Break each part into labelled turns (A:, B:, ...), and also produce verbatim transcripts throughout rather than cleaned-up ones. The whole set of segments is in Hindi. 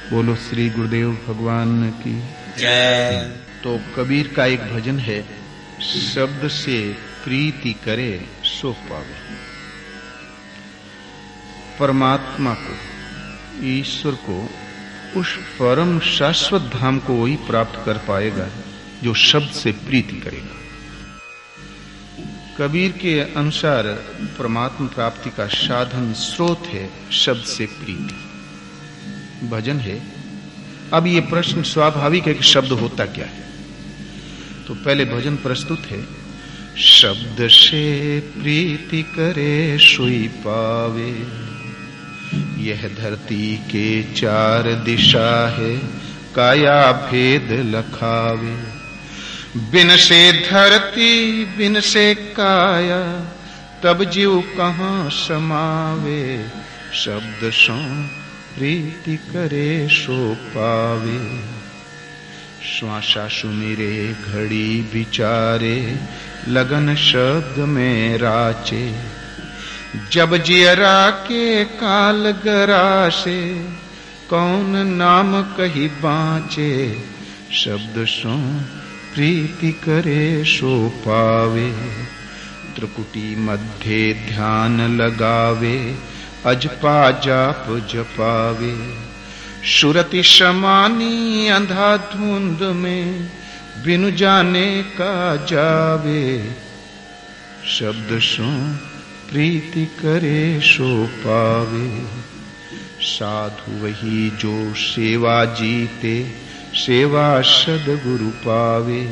A: बोलो श्री गुरुदेव भगवान की
B: जय।
A: तो कबीर का एक भजन है, शब्द से प्रीति करे सो पावे। परमात्मा को, ईश्वर को, उस परम शाश्वत धाम को वही प्राप्त कर पाएगा जो शब्द से प्रीति करेगा। कबीर के अनुसार परमात्मा प्राप्ति का साधन स्रोत है शब्द से प्रीति। भजन है। अब ये प्रश्न स्वाभाविक है कि शब्द होता क्या है, तो पहले भजन प्रस्तुत है। शब्द से प्रीति करे सोई पावे, यह धरती के चार दिशा है, काया भेद लखावे। बिन से धरती बिन से काया, तब जीव कहाँ समावे। शब्द सो प्रीति करे सो पावे। श्वासा सुमिरे घड़ी विचारे, लगन शब्द में राचे। जब जियरा के काल गरासे, कौन नाम कही बाँचे। शब्द सो प्रीति करे सो पावे। त्रिकुटी मध्य ध्यान लगावे, अजपा जाप जपावे। सुरति समानी अंधाधुंध में, बिनु जाने का जावे। शब्द सो प्रीति करे सो पावे। साधु वही जो सेवा जीते, सेवा सद्गुरु पावे।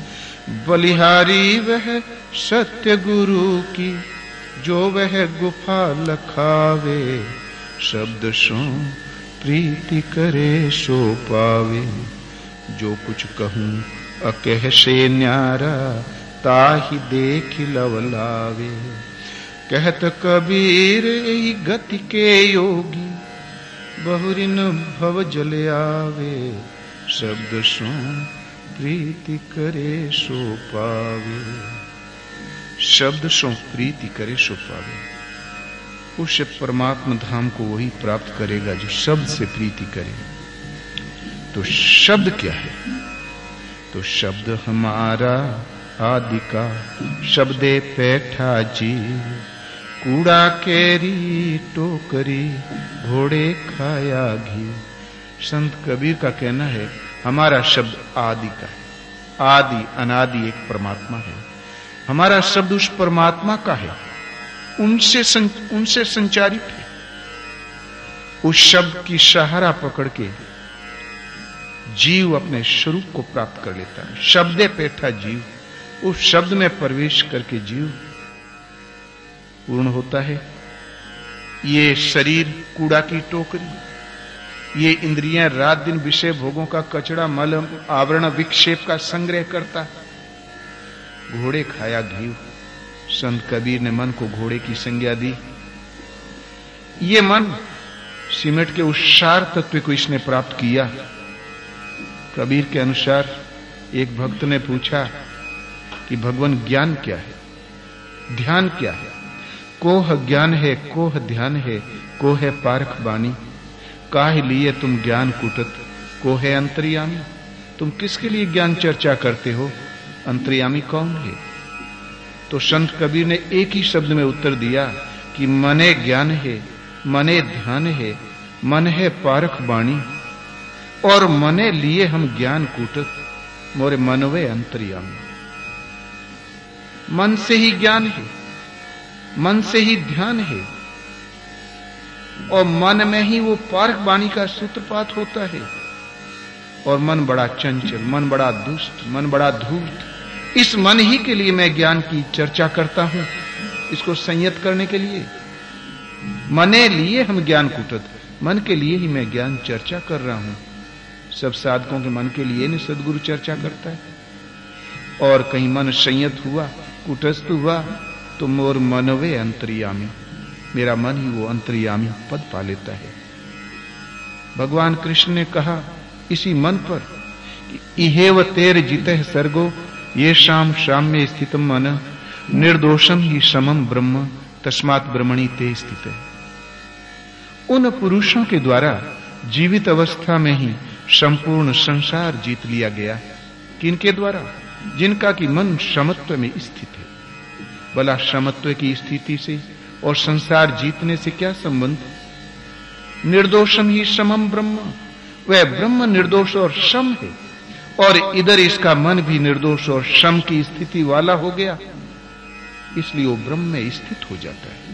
A: बलिहारी वह सत्य गुरु की, जो वह गुफा लखावे। शब्द सो प्रीति करे सो पावे। जो कुछ कहूँ अकह से न्यारा, ताहि देख लवलावे। कहत कबीर यही गति के योगी, बहुरिन भव जल आवे। शब्द सो प्रीति करे सो पावे। शब्द सो प्रीति करे सो पावे। उस परमात्मा धाम को वही प्राप्त करेगा जो शब्द से प्रीति करे। तो शब्द क्या है? तो शब्द हमारा आदि का, शब्दे पैठा जी। कूड़ा केरी टोकरी, घोड़े खाया घी। संत कबीर का कहना है हमारा शब्द आदि का है। आदि अनादि एक परमात्मा है। हमारा शब्द उस परमात्मा का है, उनसे सं, उनसे संचारित है। उस शब्द की सहारा पकड़ के जीव अपने स्वरूप को प्राप्त कर लेता है। शब्दे पेठा जीव, उस शब्द में प्रवेश करके जीव पूर्ण होता है। ये शरीर कूड़ा की टोकरी, ये इंद्रियां रात दिन विषय भोगों का कचड़ा, मल आवरण विक्षेप का संग्रह करता है। घोड़े खाया घी। संत कबीर ने मन को घोड़े की संज्ञा दी। ये मन सीमेंट के उस सार तत्व को इसने प्राप्त किया। कबीर के अनुसार एक भक्त ने पूछा कि भगवान ज्ञान क्या है, ध्यान क्या है? कोह ज्ञान है, कोह ध्यान है, कोह है पारख बानी। काहे लिए तुम ज्ञान कुटत, कोह है अंतर्यामी। तुम किसके लिए ज्ञान चर्चा करते हो? अंतर्यामी कौन है? तो संत कबीर ने एक ही शब्द में उत्तर दिया कि मने ज्ञान है, मने ध्यान है, मन है पारख बाणी। और मने लिए हम ज्ञान कूटत, मोरे मनवे अंतर्यामी। मन से ही ज्ञान है, मन से ही ध्यान है, और मन में ही वो पारख बाणी का सूत्रपात होता है। और मन बड़ा चंचल, मन बड़ा दुष्ट, मन बड़ा धूर्त। इस मन ही के लिए मैं ज्ञान की चर्चा करता हूं, इसको संयत करने के लिए। मने लिए हम ज्ञान कुटत, मन के लिए ही मैं ज्ञान चर्चा कर रहा हूं। सब साधकों के मन के लिए नहीं सदगुरु चर्चा करता है। और कहीं मन संयत हुआ, कुटस्थ हुआ, तो मोर मनवे अंतर्यामी, मेरा मन ही वो अंतर्यामी पद पा लेता है। भगवान कृष्ण ने कहा इसी मन पर कि इहेव तेर जितः सर्गो, ये शाम शाम में स्थितम मन, निर्दोषम ही समम ब्रह्म, तस्मात् ब्रह्मणि ते स्थित है। उन पुरुषों के द्वारा जीवित अवस्था में ही संपूर्ण संसार जीत लिया गया। किनके द्वारा? जिनका कि मन समत्व में स्थित है। भला समत्व की स्थिति से और संसार जीतने से क्या संबंध? निर्दोषम ही समम ब्रह्म, वह ब्रह्म निर्दोष और सम है, और इधर इसका मन भी निर्दोष और सम की स्थिति वाला हो गया, इसलिए वो ब्रह्म में स्थित हो जाता है।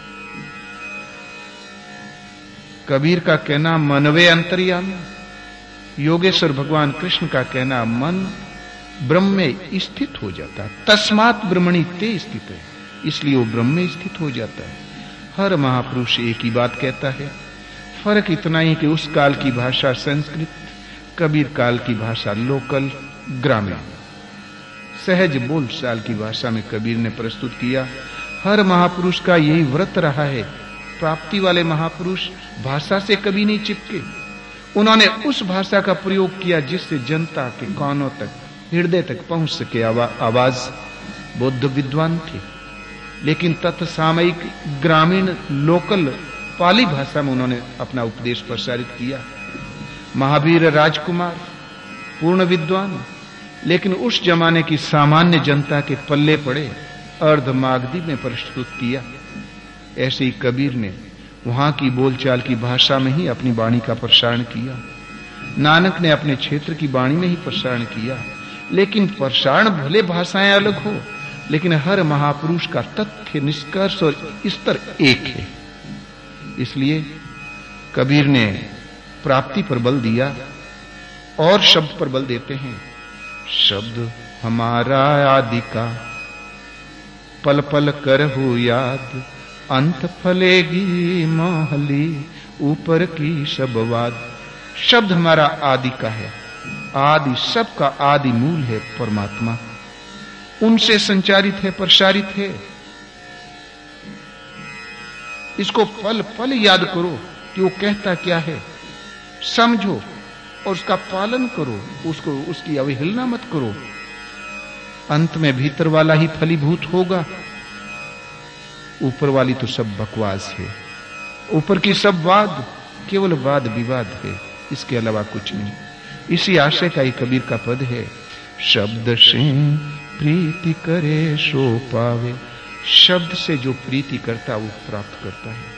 A: कबीर का कहना मनवे अंतर्यामी, योगेश्वर भगवान कृष्ण का कहना मन ब्रह्म में स्थित हो जाता है। तस्मात् ब्रह्मणि ते स्थित है, इसलिए वो ब्रह्म में स्थित हो जाता है। हर महापुरुष एक ही बात कहता है, फर्क इतना ही कि उस काल की भाषा संस्कृत, कबीर काल की भाषा लोकल ग्रामीण, सहज बोलचाल की भाषा में कबीर ने प्रस्तुत किया। हर महापुरुष का यही व्रत रहा है। प्राप्ति वाले महापुरुष भाषा से कभी नहीं चिपके, उन्होंने उस भाषा का प्रयोग किया जिससे जनता के कानों तक, हृदय तक पहुंच सके आवाज। बौद्ध विद्वान थे, लेकिन तत्सामयिक ग्रामीण लोकल पाली भाषा में उन्होंने अपना उपदेश प्रसारित किया। महावीर राजकुमार पूर्ण विद्वान, लेकिन उस जमाने की सामान्य जनता के पल्ले पड़े, अर्धमागधी में प्रस्तुत किया। ऐसे ही कबीर ने वहां की बोलचाल की भाषा में ही अपनी वाणी का प्रसारण किया। नानक ने अपने क्षेत्र की वाणी में ही प्रसारण किया, लेकिन प्रसारण भले भाषाएं अलग हो, लेकिन हर महापुरुष का तथ्य, निष्कर्ष और स्तर एक है। इसलिए कबीर ने प्राप्ति पर बल दिया और शब्द पर बल देते हैं। शब्द हमारा आदि का, पल पल करहु याद, अंत फलेगी महली ऊपर की सब बात। शब्द हमारा आदि का है, आदि सबका आदि मूल है परमात्मा, उनसे संचारित है, प्रसारित है। इसको पल पल याद करो कि वो कहता क्या है, समझो और उसका पालन करो, उसको उसकी अवहेलना मत करो। अंत में भीतर वाला ही फलीभूत होगा, ऊपर वाली तो सब बकवास है। ऊपर की सब वाद केवल वाद विवाद है, इसके अलावा कुछ नहीं। इसी आशय का ही कबीर का पद है, शब्द से प्रीति करे सो पावे। शब्द से जो प्रीति करता वो प्राप्त करता है।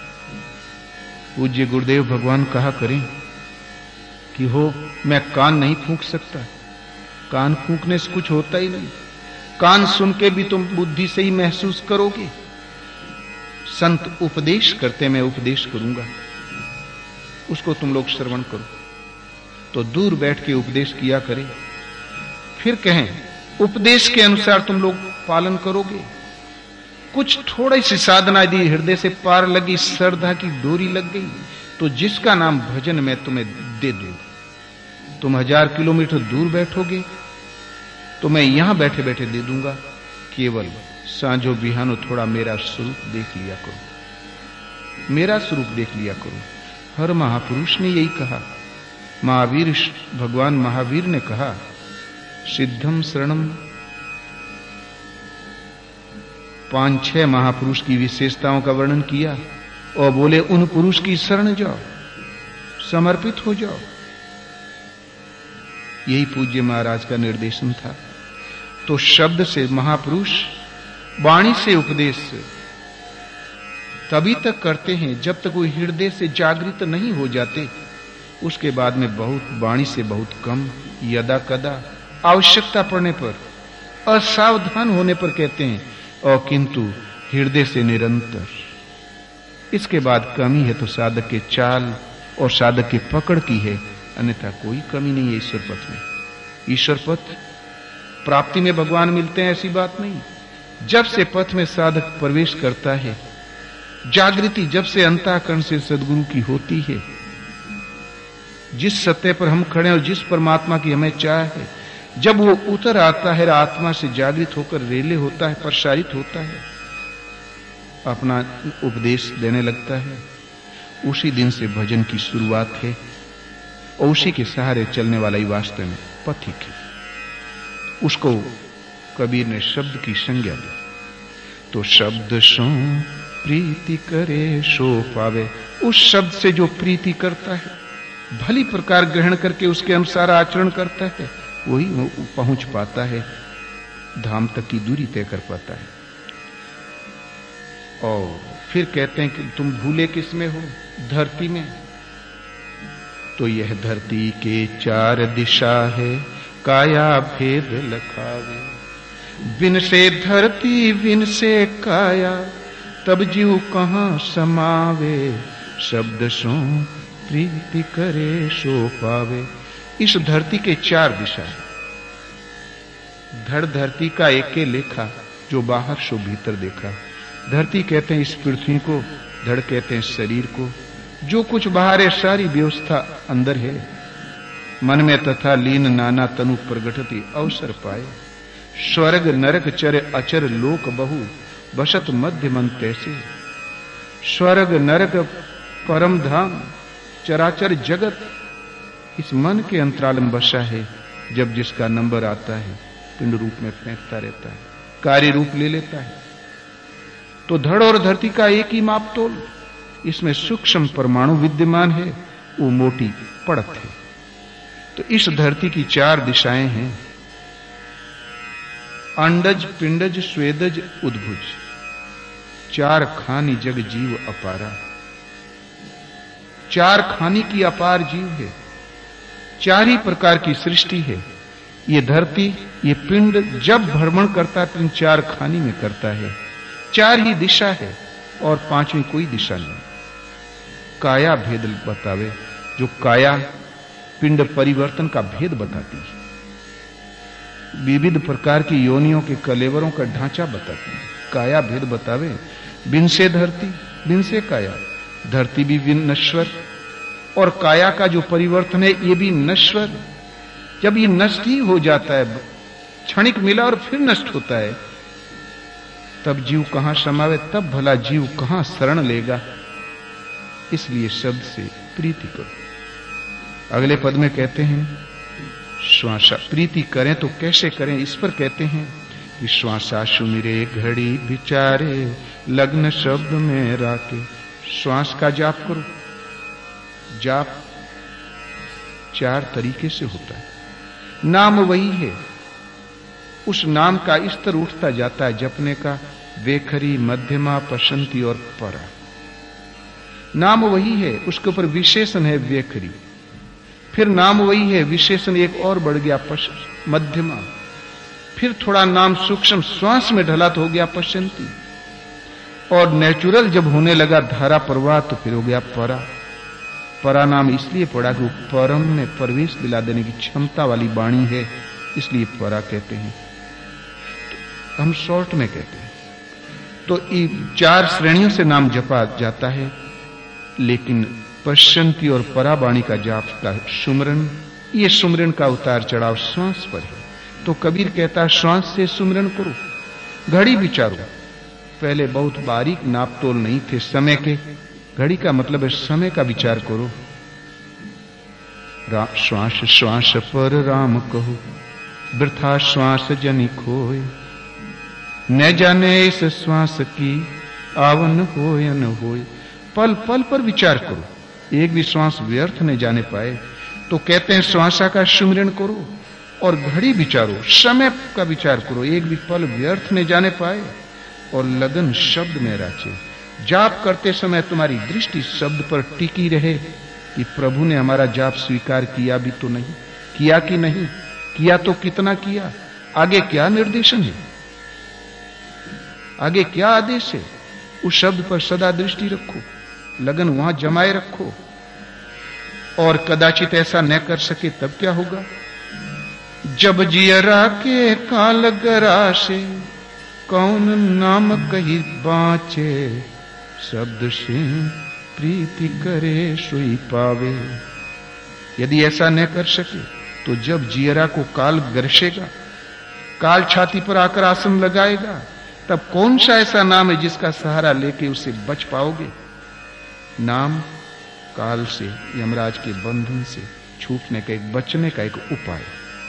A: पूज्य गुरुदेव भगवान कहा करें कि हो मैं कान नहीं फूंक सकता, कान फूंकने से कुछ होता ही नहीं, कान सुन के भी तुम बुद्धि से ही महसूस करोगे। संत उपदेश करते, मैं उपदेश करूंगा, उसको तुम लोग श्रवण करो। तो दूर बैठ के उपदेश किया करें, फिर कहें उपदेश के अनुसार तुम लोग पालन करोगे। कुछ थोड़ी सी साधना दी, हृदय से पार लगी, श्रद्धा की डोरी लग गई, तो जिसका नाम भजन मैं तुम्हें दे दूं। तुम हजार किलोमीटर दूर बैठोगे तो मैं यहां बैठे बैठे दे दूंगा। केवल सांझो बिहानो थोड़ा मेरा स्वरूप देख लिया करो, मेरा स्वरूप देख लिया करो। हर महापुरुष ने यही कहा। महावीर, भगवान महावीर ने कहा, सिद्धम शरणम। पांच छह महापुरुष की विशेषताओं का वर्णन किया और बोले उन पुरुष की शरण जाओ, समर्पित हो जाओ। यही पूज्य महाराज का निर्देशन था। तो शब्द से महापुरुष, वाणी से उपदेश तभी तक करते हैं जब तक वो हृदय से जागृत नहीं हो जाते। उसके बाद में बहुत, वाणी से बहुत कम, यदा कदा, आवश्यकता पड़ने पर, असावधान होने पर कहते हैं, और किंतु हृदय से निरंतर। इसके बाद कमी है तो साधक के चाल और साधक के पकड़ की है, अन्यथा कोई कमी नहीं है ईश्वर पथ में। ईश्वर पथ प्राप्ति में भगवान मिलते हैं ऐसी बात नहीं। जब से पथ में साधक प्रवेश करता है, जागृति जब से अंतःकरण से सद्गुरु की होती है, जिस सत्य पर हम खड़े हैं और जिस परमात्मा की हमें चाह है, जब वो उतर आता है, आत्मा से जागृत होकर रेले होता है, प्रसारित होता है, अपना उपदेश देने लगता है, उसी दिन से भजन की शुरुआत है। और उसी के सहारे चलने वाला ही वास्तव में पथिक है। उसको कबीर ने शब्द की संज्ञा दी। तो शब्द सो प्रीति करे सो पावे। उस शब्द से जो प्रीति करता है, भली प्रकार ग्रहण करके उसके अनुसार आचरण करता है, वही पहुंच पाता है, धाम तक की दूरी तय कर पाता है। और फिर कहते हैं कि तुम भूले किस में हो? धरती में। तो यह धरती के चार दिशा है, काया भेद लखावे। बिन से धरती बिन से काया, तब जीव कहां समावे। शब्द सो प्रीति करे सो पावे। इस धरती के चार दिशा है। धड़ धरती का एके लेखा, जो बाहर सो भीतर देखा। धरती कहते हैं इस पृथ्वी को, धड़ कहते हैं शरीर को। जो कुछ बाहर है सारी व्यवस्था अंदर है। मन में तथा लीन नाना तनु प्रगटति अवसर पाए। स्वर्ग नरक चर अचर लोक बहु, बसत मध्य मन तैसे। स्वर्ग नरक परम धाम चराचर जगत इस मन के अंतराल में बसा है। जब जिसका नंबर आता है पिंड रूप में फेंकता रहता है, कार्य रूप ले लेता है। तो धड़ और धरती का एक ही मापतोल, इसमें सूक्ष्म परमाणु विद्यमान है, वो मोटी पड़त है। तो इस धरती की चार दिशाएं हैं, अंडज पिंडज स्वेदज उद्भुज। चार खानी जग जीव अपारा। चार खानी की अपार जीव है। चार ही प्रकार की सृष्टि है। ये धरती, ये पिंड जब भ्रमण करता है तो इन चार खानी में करता है। चार ही दिशा है और पांचवी कोई दिशा नहीं। काया भेद बतावे, जो काया पिंड परिवर्तन का भेद बताती है। विविध प्रकार की योनियों के कलेवरों का ढांचा बताती है। काया भेद बतावे। बिन से धरती बिन से काया। धरती भी बिन नश्वर और काया का जो परिवर्तन है ये भी नश्वर। जब ये नष्ट ही हो जाता है, क्षणिक मिला और फिर नष्ट होता है, तब जीव कहां समावे, तब भला जीव कहां शरण लेगा। इसलिए शब्द से प्रीति करो। अगले पद में कहते हैं श्वासा प्रीति करें तो कैसे करें, इस पर कहते हैं कि श्वासा सुमिरे घड़ी विचारे, लग्न शब्द में राके। श्वास का जाप करो। जाप चार तरीके से होता है। नाम वही है, उस नाम का स्तर उठता जाता है जपने का। वेखरी, मध्यमा, पशंती और परा। नाम वही है, उसके ऊपर विशेषण है वेखरी। फिर नाम वही है, विशेषण एक और बढ़ गया पश मध्यमा। फिर थोड़ा नाम सूक्ष्म श्वास में ढला तो हो गया पशंती। और नेचुरल जब होने लगा धारा प्रवाह तो फिर हो गया परा। परा नाम इसलिए पड़ा कि परम में प्रवेश दिला देने की क्षमता वाली वाणी है, इसलिए परा कहते हैं। तो हम शॉर्ट में कहते हैं। तो ये चार श्रेणियों से नाम जपा जाता है, लेकिन पश्चंती और परा वाणी का जाप का सुमरन, ये सुमरन का उतार चढ़ाव श्वास पर है। तो कबीर कहता है श्वास से सुमरन करो, घड़ी विचारो। पहले बहुत बारीक नापतोल नहीं थे समय के। घड़ी का मतलब है समय का विचार करो। श्वास श्वास पर राम कहो, वृथा श्वास जनि खोए। न जाने इस श्वास की आवन हो या न होए। पल पल पर विचार करो, एक भी श्वास व्यर्थ न जाने पाए। तो कहते हैं श्वासा का सुमिरन करो और घड़ी विचारो, समय का विचार करो, एक भी पल व्यर्थ न जाने पाए। और लगन शब्द में राचे। जाप करते समय तुम्हारी दृष्टि शब्द पर टिकी रहे कि प्रभु ने हमारा जाप स्वीकार किया भी तो नहीं, किया कि नहीं किया, तो कितना किया, आगे क्या निर्देशन है, आगे क्या आदेश है। उस शब्द पर सदा दृष्टि रखो, लगन वहां जमाए रखो। और कदाचित ऐसा न कर सके तब क्या होगा। जब जियरा के काल गरासे, कौन नाम कही बाँचे। शब्द से प्रीति करे सोई पावे। यदि ऐसा न कर सके तो जब जियरा को काल गरसेगा, काल छाती पर आकर आसन लगाएगा, तब कौन सा ऐसा नाम है जिसका सहारा लेके उसे बच पाओगे। नाम काल से, यमराज के बंधन से छूटने का एक, बचने का एक उपाय,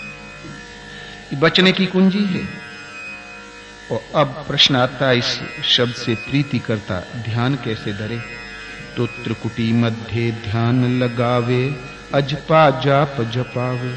A: बचने की कुंजी है। और अब प्रश्न आता है इस शब्द से प्रीति करता ध्यान कैसे धरे। तो त्रिकुटी मध्य ध्यान लगावे, अजपा जाप जपावे।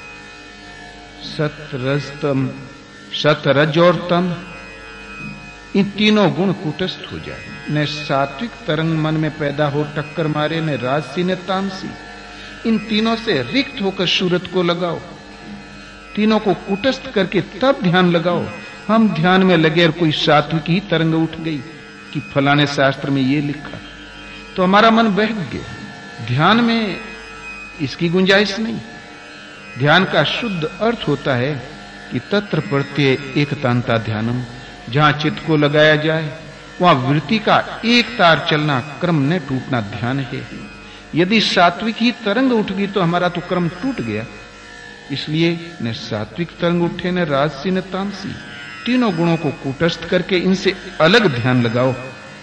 A: सत रज तम, सत रज और तम, इन तीनों गुण कुटस्थ हो जाए। न सात्विक तरंग मन में पैदा हो टक्कर मारे, न राजसी न तामसी। इन तीनों से रिक्त होकर सूरत को लगाओ, तीनों को कुटस्थ करके तब ध्यान लगाओ। हम ध्यान में लगे और कोई सात्विक ही तरंग उठ गई कि फलाने शास्त्र में ये लिखा, तो हमारा मन बहक गया। ध्यान में इसकी गुंजाइश नहीं। ध्यान का शुद्ध अर्थ होता है कि तत्र प्रत्यय एकतांता ध्यानम, जहां चित्त को लगाया जाए वहां वृत्ति का एक तार चलना, क्रम न टूटना ध्यान है। यदि सात्विक ही तरंग उठ गई तो हमारा तो क्रम टूट गया। इसलिए न सात्विक तरंग उठे, न राजसी न तामसी। तीनों गुणों को कूटस्थ करके इनसे अलग ध्यान लगाओ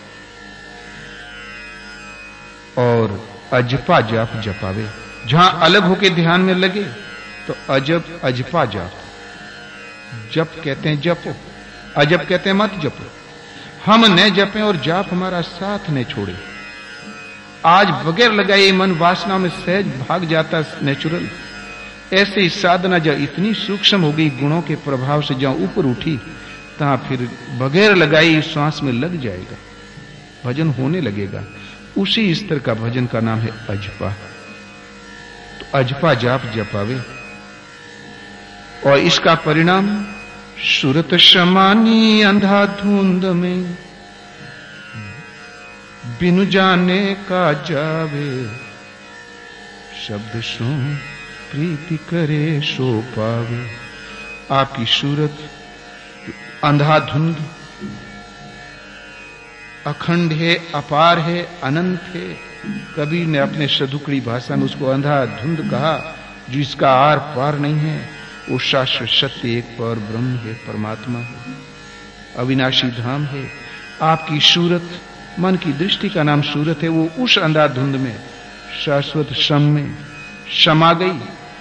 A: और अजपा जाप जपावे। जहां अलग होके ध्यान में लगे तो अजब अजपा जाप। जप कहते हैं जपो, अजब कहते हैं मत जपो। हम न जपें और जाप हमारा साथ न छोड़े। आज बगैर लगाए मन वासना में सहज भाग जाता नेचुरल। ऐसे ही साधना जब इतनी सूक्ष्म हो गई गुणों के प्रभाव से, जहां ऊपर उठी तहां फिर बगैर लगाई श्वास में लग जाएगा, भजन होने लगेगा। उसी स्तर का भजन का नाम है अजपा। तो अजपा जाप जपावे और इसका परिणाम सुरत शमानी अंधाधुंध में बिनु जाने का जावे। शब्द सुन प्रीति करे सो पावे। आपकी सूरत अंधाधुंध अखंड है, अपार है, अनंत है। कबीर ने अपने सदुकड़ी भाषा में उसको अंधाधुंध कहा, जो इसका आर पार नहीं है। वो शाश्वत सत्य एक पर ब्रह्म है, परमात्मा है, अविनाशी धाम है। आपकी सूरत, मन की दृष्टि का नाम सूरत है, वो उस अंधाधुंध में शाश्वत शम में समा गई।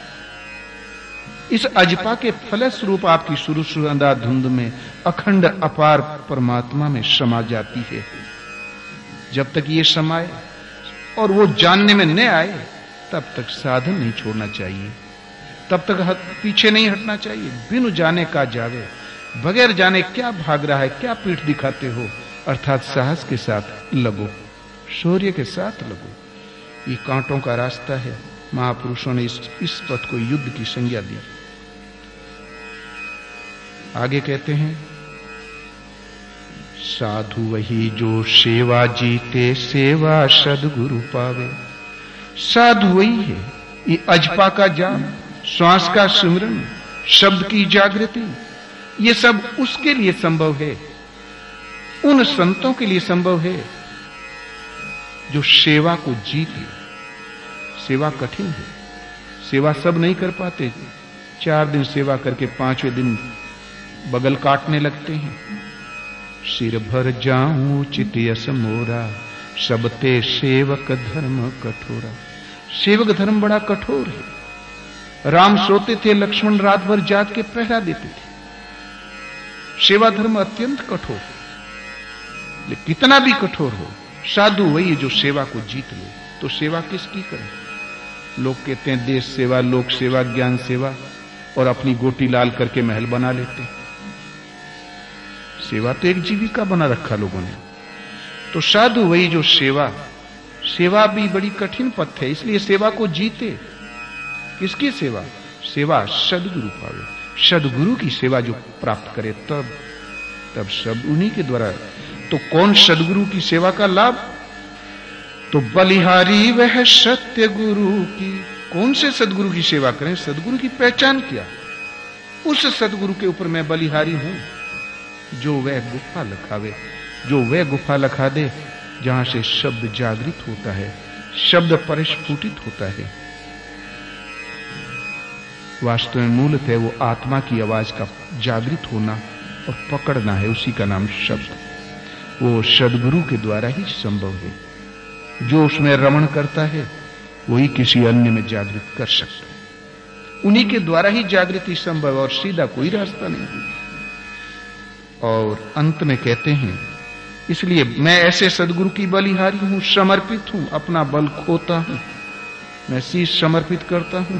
A: इस अजपा के फलस्वरूप आपकी सूरत अंधाधुंध में अखंड अपार परमात्मा में समा जाती है। जब तक ये समाए और वो जानने में न आए तब तक साधन नहीं छोड़ना चाहिए, तब तक पीछे नहीं हटना चाहिए। बिनु जाने का जावे, बगैर जाने क्या भाग रहा है, क्या पीठ दिखाते हो, अर्थात साहस के साथ लगो, शौर्य के साथ लगो। ये कांटों का रास्ता है। महापुरुषों ने इस, इस पथ को युद्ध की संज्ञा दी। आगे कहते हैं, साधु वही जो सेवा जीते, सेवा सद्गुरु पावे। साधु वही है, ये अजपा का जाप, श्वास का सिमरन, शब्द की जागृति, ये सब उसके लिए संभव है, उन संतों के लिए संभव है जो सेवा को जीते। सेवा कठिन है, सेवा सब नहीं कर पाते। चार दिन सेवा करके पांचवें दिन बगल काटने लगते हैं। सिर भर जाऊं चित यस मोरा, सबते सेवक धर्म कठोरा। सेवक धर्म बड़ा कठोर है। राम सोते थे, लक्ष्मण रात भर जाग के पहरा देते थे। सेवा धर्म अत्यंत कठोर है। लेकिन कितना भी कठोर हो, साधु वही जो सेवा को जीत ले। तो सेवा किसकी करें? लोग कहते हैं देश सेवा, लोक सेवा, ज्ञान सेवा, और अपनी गोटी लाल करके महल बना लेते हैं। सेवा तो एक जीविका बना रखा लोगों ने। तो साधु वही जो सेवा, सेवा भी बड़ी कठिन पथ है, इसलिए सेवा को जीते। किसकी सेवा? सेवा सद्गुरु पावे। सद्गुरु की सेवा जो प्राप्त करे तब तब सब उन्हीं के द्वारा। तो कौन सद्गुरु की सेवा का लाभ? तो बलिहारी वह सत्य गुरु की। कौन से सद्गुरु की सेवा करें? सद्गुरु की पहचान क्या? उस सद्गुरु के ऊपर मैं बलिहारी हूं जो वह गुफा लखावे, जो वह गुफा लखा दे जहां से शब्द जागृत होता है, शब्द परिस्फुटित होता है। वास्तव में मूलतः है वो आत्मा की आवाज का जागृत होना और पकड़ना है, उसी का नाम शब्द। वो सद्गुरु के द्वारा ही संभव है। जो उसमें रमण करता है वही किसी अन्य में जागृत कर सकता है। उन्हीं के द्वारा ही जागृति संभव, और सीधा कोई रास्ता नहीं। और अंत में कहते हैं, इसलिए मैं ऐसे सद्गुरु की बलिहारी हूं, समर्पित हूं, अपना बल खोता हूं। मैं शीश समर्पित करता हूं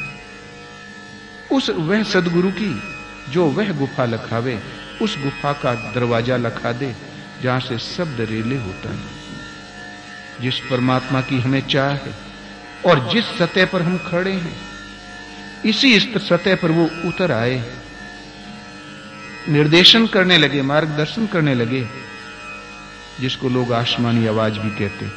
A: उस वह सदगुरु की जो वह गुफा लखावे, उस गुफा का दरवाजा लखा दे जहां से शब्द रेले होता है। जिस परमात्मा की हमें चाह है और जिस सतह पर हम खड़े हैं, इसी सतह पर वो उतर आए, निर्देशन करने लगे, मार्गदर्शन करने लगे, जिसको लोग आसमानी आवाज भी कहते,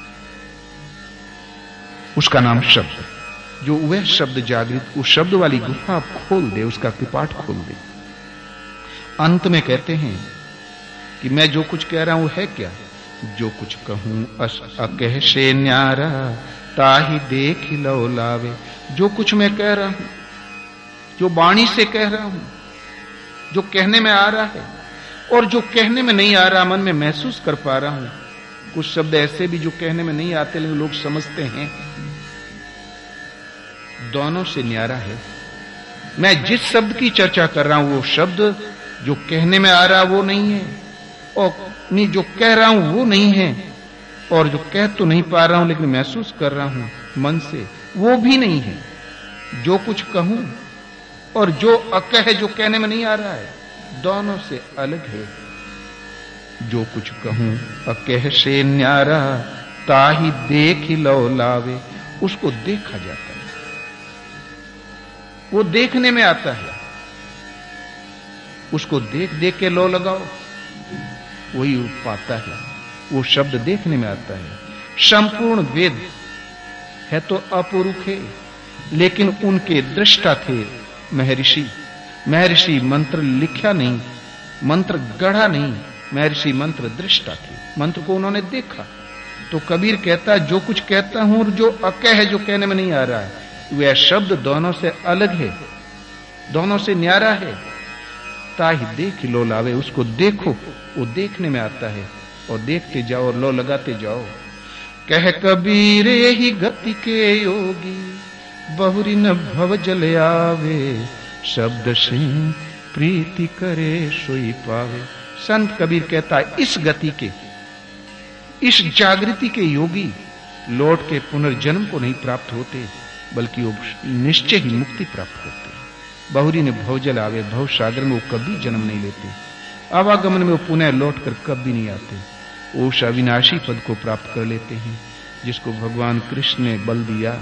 A: उसका नाम शब्द है। जो वह शब्द जागृत, उस शब्द वाली गुफा खोल दे, उसका कपाट खोल दे। अंत में कहते हैं कि मैं जो कुछ कह रहा हूं है क्या? जो कुछ कहूं अस अकह से न्यारा, ताही देख लो लावे। जो कुछ मैं कह रहा हूं, जो वाणी से कह रहा हूं, जो कहने में आ रहा है और जो कहने में नहीं आ रहा, मन में महसूस कर पा रहा हूं। कुछ शब्द ऐसे भी जो कहने में नहीं आते लेकिन लोग समझते हैं, दोनों से न्यारा है। मैं जिस शब्द की चर्चा कर रहा हूं वो शब्द जो कहने में आ रहा वो नहीं है, और नहीं जो कह रहा हूं वो नहीं है, और जो कह तो नहीं पा रहा हूं लेकिन महसूस कर रहा हूं मन से, वो भी नहीं है। जो कुछ कहूं और जो अकह, जो कहने में नहीं आ रहा है, दोनों से अलग है। जो कुछ कहूं अकह से न्यारा, ताही देख लो लावे। उसको देखा जाता है, वो देखने में आता है। उसको देख देख के लो लगाओ, वही पाता है। वो शब्द देखने में आता है। संपूर्ण वेद है तो अपरूप है, लेकिन उनके दृष्टा थे महर्षि। महर्षि मंत्र लिखा नहीं, मंत्र गढ़ा नहीं, महर्षि मंत्र दृष्टा थे। मंत्र को उन्होंने देखा। तो कबीर कहता है, जो कुछ कहता हूं और जो अकह है, जो कहने में नहीं आ रहा है, वह शब्द दोनों से अलग है, दोनों से न्यारा है। ताही देख लो लावे। उसको देखो, वो देखने में आता है, और देखते जाओ और लो लगाते जाओ। कह कबीर ही गति के योगी, बहुरी न भव जल आवे। शब्द से प्रीति करे सोई पावे। संत कबीर कहता है, इस गति के, इस जागृति के योगी लौट के पुनर्जन्म को नहीं प्राप्त होते, बल्कि वो निश्चय ही मुक्ति प्राप्त करते। बहुरी ने भवजल आवे। भव सागर में वो कभी जन्म नहीं लेते, आवागमन में वो पुनः लौट कर कभी नहीं आते। वो उस अविनाशी पद को प्राप्त कर लेते हैं जिसको भगवान कृष्ण ने बल दिया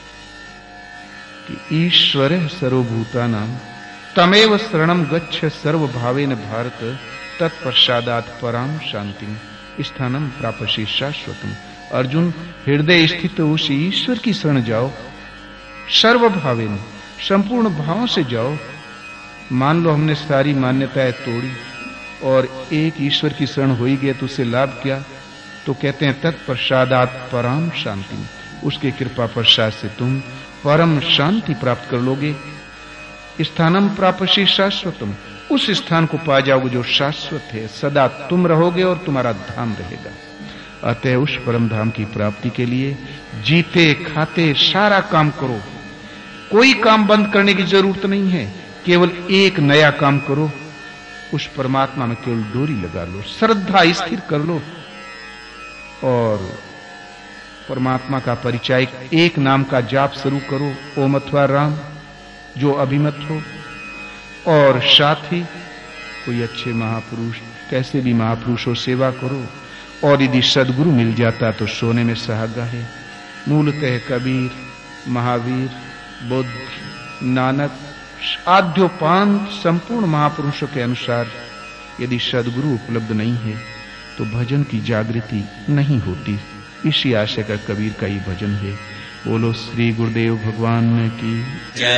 A: कि ईश्वर सर्वभूतानां तमेव शरणम गच्छ सर्वभावेन भारत, तत्पश्चादात् पराम शांतिम स्थानम प्रापसि शाश्वतम। अर्जुन, हृदय स्थित उस ईश्वर की शरण जाओ, सर्वभावेन, संपूर्ण भाव से जाओ। मान लो हमने सारी मान्यताएं तोड़ी और एक ईश्वर की शरण हो ही गए तो उससे लाभ क्या? तो कहते हैं तत्पश्चादात् पराम शांति। उसके कृपा पश्चात से तुम परम शांति प्राप्त कर लोगे। स्थानम प्रापसि शाश्वतम। उस स्थान को पा जाओगे जो शाश्वत है, सदा तुम रहोगे और तुम्हारा धाम रहेगा। अतः उस परम धाम की प्राप्ति के लिए जीते खाते सारा काम करो। कोई काम बंद करने की जरूरत नहीं है, केवल एक नया काम करो। उस परमात्मा में केवल डोरी लगा लो, श्रद्धा स्थिर कर लो, और परमात्मा का परिचय एक नाम का जाप शुरू करो, ओम अथवा राम, जो अभिमत हो। और साथ ही कोई अच्छे महापुरुष, कैसे भी महापुरुषों सेवा करो। और यदि सदगुरु मिल जाता तो सोने में सुहागा है। मूलतः कबीर, महावीर, बुद्ध, नानक, आद्योपांत संपूर्ण महापुरुषों के अनुसार यदि सदगुरु उपलब्ध नहीं है तो भजन की जागृति नहीं होती। इसी आशय का कबीर का ही भजन है। बोलो श्री गुरुदेव भगवान की जय।